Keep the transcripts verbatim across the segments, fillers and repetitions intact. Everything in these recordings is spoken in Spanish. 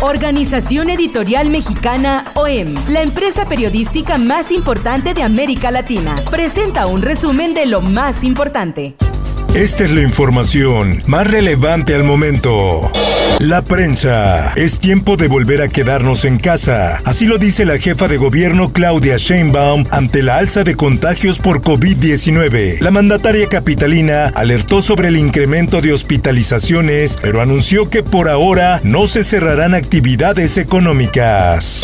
Organización Editorial Mexicana O E M, la empresa periodística más importante de América Latina, presenta un resumen de lo más importante. Esta es la información más relevante al momento. La prensa. Es tiempo de volver a quedarnos en casa. Así lo dice la jefa de gobierno Claudia Sheinbaum ante la alza de contagios por covid diecinueve. La mandataria capitalina alertó sobre el incremento de hospitalizaciones, pero anunció que por ahora no se cerrarán actividades económicas.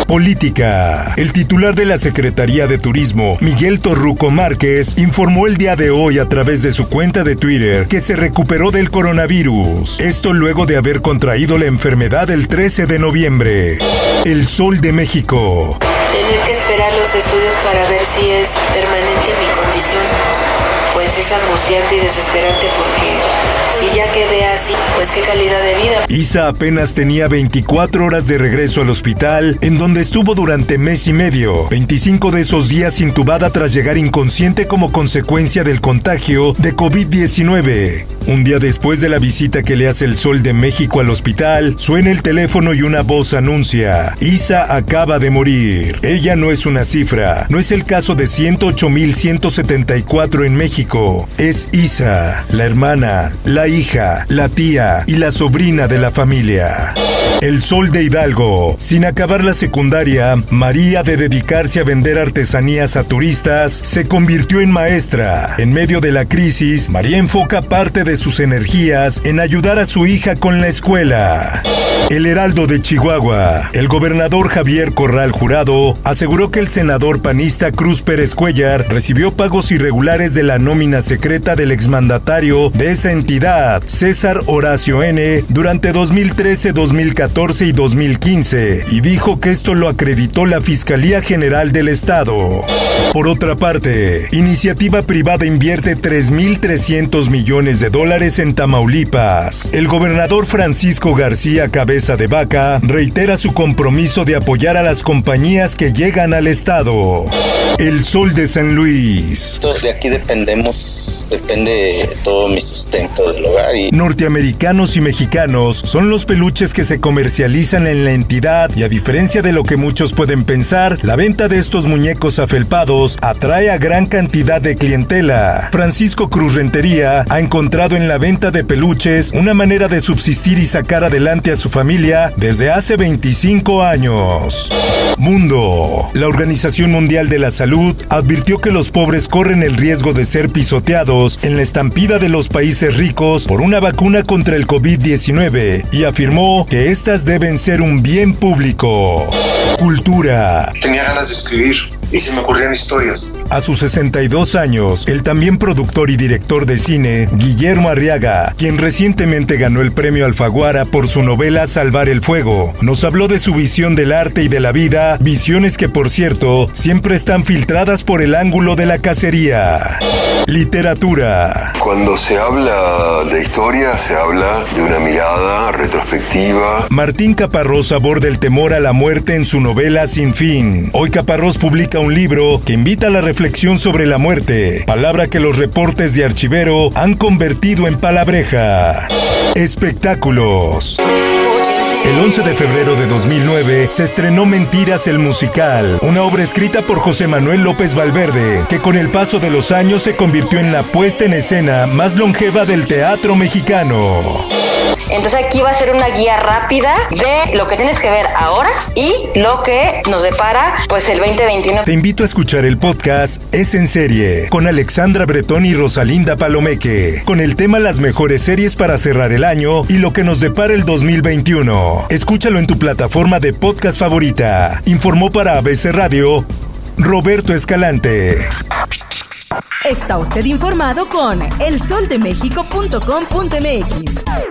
Política. El titular de la Secretaría de Turismo, Miguel Torruco Márquez, informó el día de hoy a través de su cuenta de Twitter que se recuperó del coronavirus. Esto luego de haber contraído la enfermedad el trece de noviembre. El Sol de México. Tener que esperar los estudios para ver si es permanente mi condición, pues es angustiante y desesperante porque si ya quedé así, pues qué calidad de vida. Isa apenas tenía veinticuatro horas de regreso al hospital, en donde estuvo durante mes y medio, veinticinco de esos días intubada tras llegar inconsciente como consecuencia del contagio de covid diecinueve. Un día después de la visita que le hace el Sol de México al hospital, suena el teléfono y una voz anuncia: Isa acaba de morir. Ella no es una cifra, no es el caso de ciento ocho mil ciento setenta y cuatro en México. Es Isa, la hermana, la hija, la tía y la sobrina de la familia. El Sol de Hidalgo. Sin acabar la secundaria, María, de dedicarse a vender artesanías a turistas, se convirtió en maestra. En medio de la crisis, María enfoca parte de sus energías en ayudar a su hija con la escuela. El Heraldo de Chihuahua. El gobernador Javier Corral Jurado aseguró que el senador panista Cruz Pérez Cuellar recibió pagos irregulares de la nómina secreta del exmandatario de esa entidad, César Horacio N., durante dos mil trece, dos mil catorce y dos mil quince, y dijo que esto lo acreditó la Fiscalía General del Estado. Por otra parte, iniciativa privada invierte tres mil trescientos millones de dólares en Tamaulipas. El gobernador Francisco García Cabeza de Vaca reitera su compromiso de apoyar a las compañías que llegan al estado. El Sol de San Luis. De aquí dependemos, depende todo mi sustento del hogar. Y... Norteamericanos y mexicanos son los peluches que se comercializan en la entidad, y a diferencia de lo que muchos pueden pensar, la venta de estos muñecos afelpados atrae a gran cantidad de clientela. Francisco Cruz Rentería ha encontrado en la venta de peluches una manera de subsistir y sacar adelante a su familia desde hace veinticinco años. Mundo. La Organización Mundial de la Salud advirtió que los pobres corren el riesgo de ser pisoteados en la estampida de los países ricos por una vacuna contra el covid diecinueve y afirmó que estas deben ser un bien público. Cultura. Tenía ganas de escribir y se me ocurrían historias. A sus sesenta y dos años, el también productor y director de cine, Guillermo Arriaga, quien recientemente ganó el premio Alfaguara por su novela Salvar el Fuego, nos habló de su visión del arte y de la vida, visiones que, por cierto, siempre están filtradas por el ángulo de la cacería. Literatura. Cuando se habla de historia, se habla de una mirada retrospectiva. Martín Caparrós aborda el temor a la muerte en su novela Sin Fin. Hoy Caparrós publica un libro que invita a la reflexión sobre la muerte, palabra que los reportes de Archivero han convertido en palabreja. Espectáculos. El once de febrero de dos mil nueve se estrenó Mentiras el musical, una obra escrita por José Manuel López Valverde, que con el paso de los años se convirtió en la puesta en escena más longeva del teatro mexicano. Entonces aquí va a ser una guía rápida de lo que tienes que ver ahora y lo que nos depara pues el veinte veintiuno. Te invito a escuchar el podcast Es en Serie con Alexandra Bretón y Rosalinda Palomeque, con el tema Las mejores series para cerrar el año y lo que nos depara el dos mil veintiuno. Escúchalo en tu plataforma de podcast favorita. Informó para A B C Radio Roberto Escalante. Está usted informado con el sol de méxico punto com punto m x.